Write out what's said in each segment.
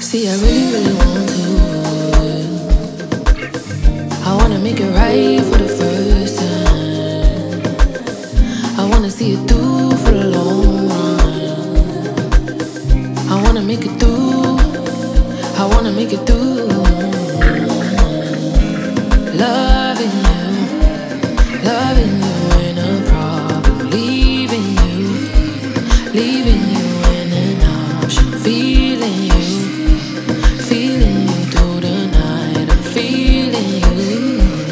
See, I really, really want to. I wanna make it right for the first time. I wanna see it through for the long run. I wanna make it through. I wanna make it through. Loving you ain't a problem. Leaving you ain't an option. Feeling you through the night. I'm feeling you.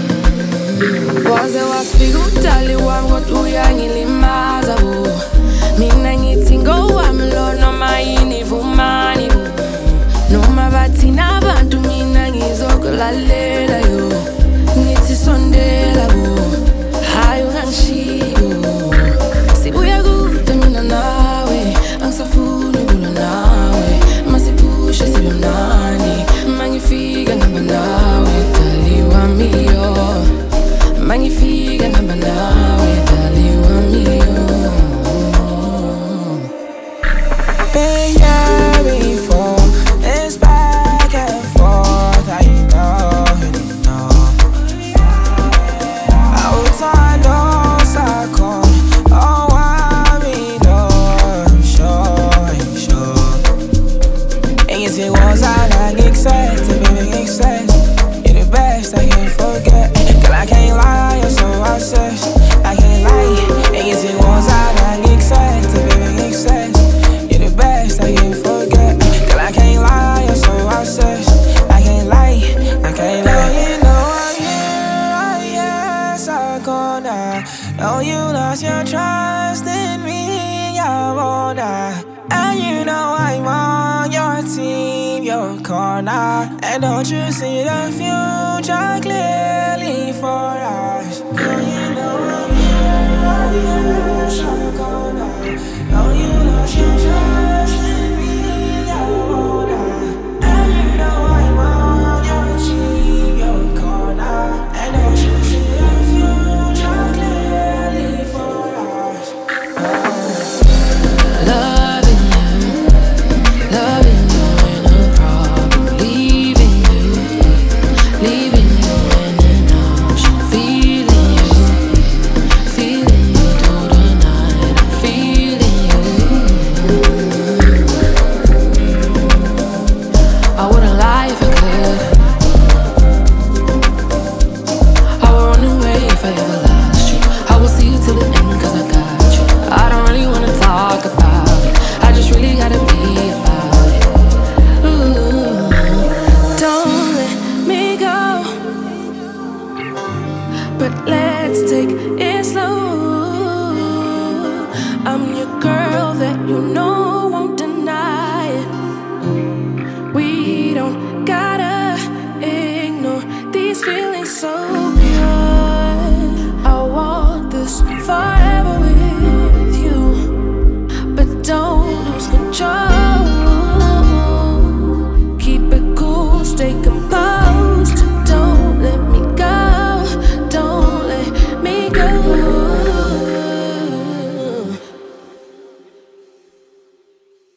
Waze wafika umdali wami kodwa uyangilimaza bo. Mina ngithi ngowami lo noma yini vumani bo. Noma bathina abantu mina ngizokulalela yo. Ngithi sondela bo. Hayi ungangishiyo. Sibuya kude mina nawe. Angisafuni ukulwa nawe. Masipushe sibe mnandi. Mangifika ngihamba nawe dali wami yo. Magnifique, ngihamba nawe dali wami yo. Baby, before it's back and forth, how you know. I was on those I call. Oh, I mean, I'm sure. And you say, was I like excited, baby, excited. You're the best, I can't forget. Girl, I can't lie, you're so obsessed. I can't lie. And you say, was I like excited, baby, excited. You're the best, I can't forget. Girl, I can't lie, you're so obsessed. I can't lie, I can't lie. You know I'm here, yes, I'm gonna. Know you lost your trust in me, I wanna. And you know I'm on your team, your corner. And don't you see the future clearly for us? Girl, you know I'm here, so I'm gonna. Know you lost your trust in me, I wanna. And you know I'm on your team, your corner. And don't you see the future clearly for us? Loving you ain't a problem. Leaving you ain't an option. Feeling you through the night. I'm feeling you. I wouldn't lie if I could. I would run away if I ever lost you. I will see you till the end 'cause I got you. I don't really wanna talk about it. I just really gotta be about it. Ooh. Don't let me go, but let's take it slow. I'm your girl that you know.